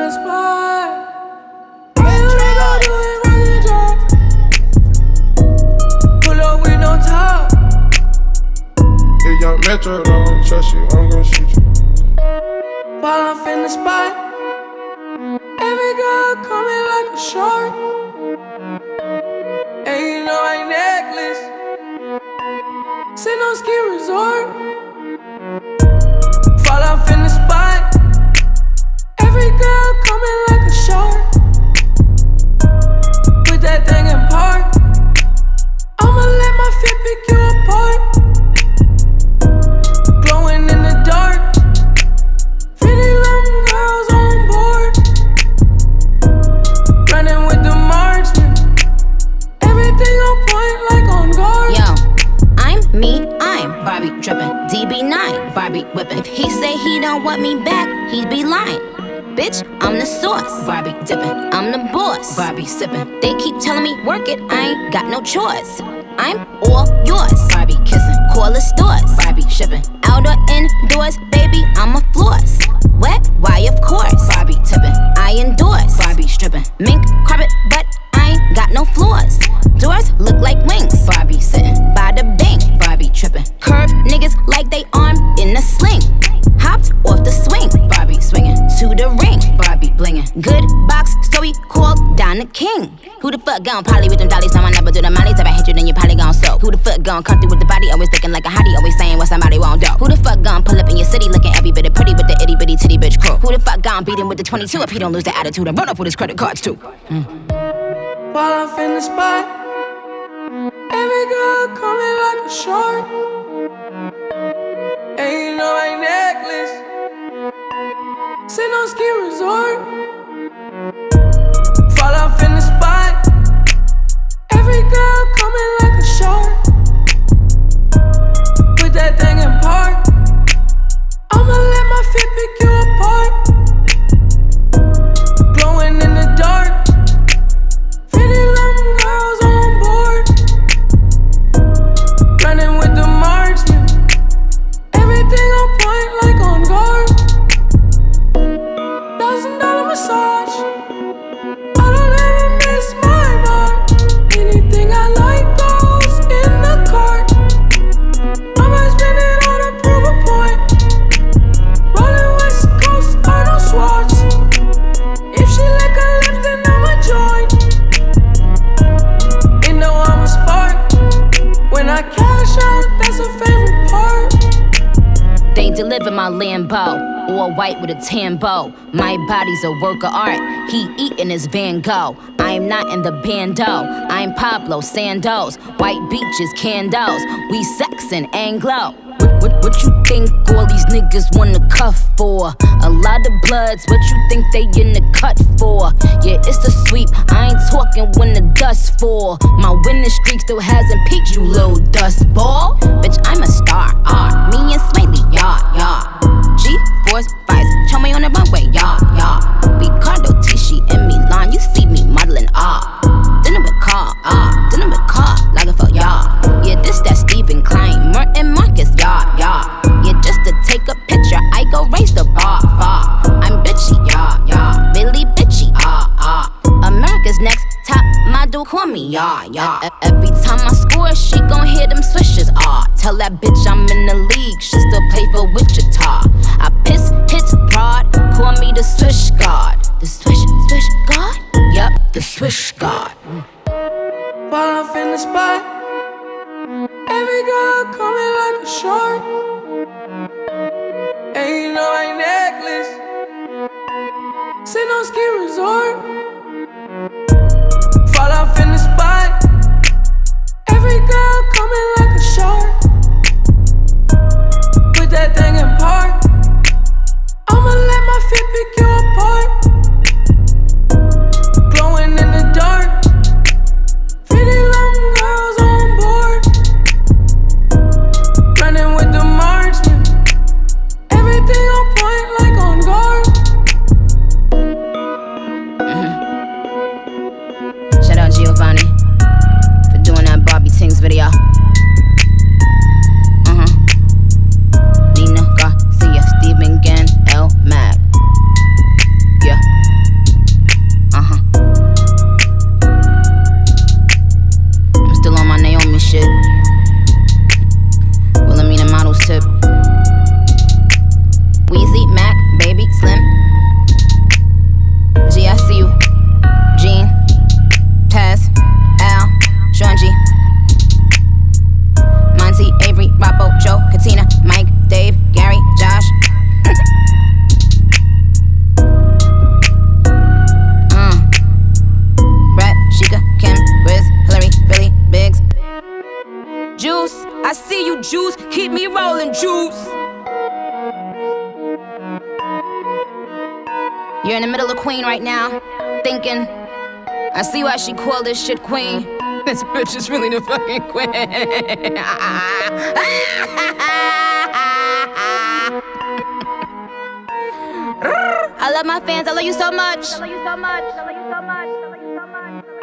the spot. Baby, we gon' do it, run the drop. Pull up with no top. If young Metro don't trust you, I'm gon' shoot you. While I'm in the spot, every girl coming like a shark. And you know I necklace, sit on ski resort. Fall off in the spot, every girl coming like a shark. Put that thing in park, I'ma let my feet pick you apart. Glowing in the dark, pretty young girls on board. Running with the marksman, everything on point like on guard. Yo, I'm me, I'm Barbie drippin', DB9, Barbie whippin'. If he say he don't want me back, he'd be lying. Bitch, I'm the sauce, Barbie dippin'. I'm the boss, Barbie sippin'. They keep telling me work it, I ain't got no choice. I'm all yours, Barbie kissin'. Call the stores, Barbie shippin'. Out or indoors, baby, I'm a floss. Wet, why of course, Barbie tippin'. I endorse, Barbie strippin'. Mink carpet, but I ain't got no floors. Doors look like wings, Barbie sittin'. By the bing, Barbie trippin'. Curve niggas like they arm in a sling. Hopped off the swing, Barbie swinging to the ring, Barbie blinging. Good box, so we called down the king. Who the fuck gon' poly with them dollies? No, I never do the mollies. If I hit you, then you probably gon' soak. Who the fuck gon' come through with the body? Always thinking like a hottie, always saying what somebody won't do. Who the fuck gon' pull up in your city looking every bit of pretty with the itty bitty titty bitch crew? Who the fuck gon' beat him with the 22 if he don't lose the attitude and run off with his credit cards too? While I'm in the spot, every girl coming like a shark. And you know I necklace, sit on ski resort. Fall off in the spot, every girl coming like a shark. Put that thing in park, I'ma let my feet pick you apart. Glowing in the dark, pretty young girls on board. Running with the marksman, everything on point like on guard. $1,000 massage, I don't ever miss my mark. Anything I like goes in the cart. I might spend it on to prove a point. Rolling West Coast, Arnold Schwartz. If she lick her lips, then I'ma join. You know I'm a spark. When I cash out, that's a favorite part. They deliver my Lambo, all white with a tambo. My body's a work of art, he eatin' his Van Gogh. I'm not in the bando, I'm Pablo Sandoz. White beaches, candles, we sexin' Anglo. What you think all these niggas wanna cuff for? A lot of bloods, what you think they in the cut for? Yeah, it's a sweep, I ain't talking when the dust fall. My winning streak still hasn't peaked, you little dust ball. Bitch, I'm a star, me and Smiley, yeah. G-Force vibes, show me on the runway, yeah. Ricardo Tisci in Milan, you see me modeling, Dinner with car, like a fuck, yeah, this that Stephen Klein, Merton Marcus, yeah. Yeah, just to take a picture, I go raise the bar, I'm bitchy, yeah, really bitchy, America's next top model, call me, yeah. Every time I score, she gon' hear them swishers, Tell that bitch I'm in the league, she still play for Wichita. I piss, hits, broad, call me the swish guard. The swish guard? Yup, the swish guard. While I'm in the spot, every girl coming like a shark. And you know I necklace, sit on ski resort. Fall off in the spot, every girl coming like a shark. Put that thing in park, I'ma let my feet pick you apart. Glowing in the dark, pretty young girls on board. Running with the marksman, everything on point like on guard. Shout out Giovanni for doing that Barbie Tings video. Nina Garcia, Stephen Gann, L. Mac. You're in the middle of Queen right now, thinking, I see why she called this shit Queen. This bitch is really the fucking queen. I love my fans, I love you so much. I love you so much. I love you so much. I love you so much.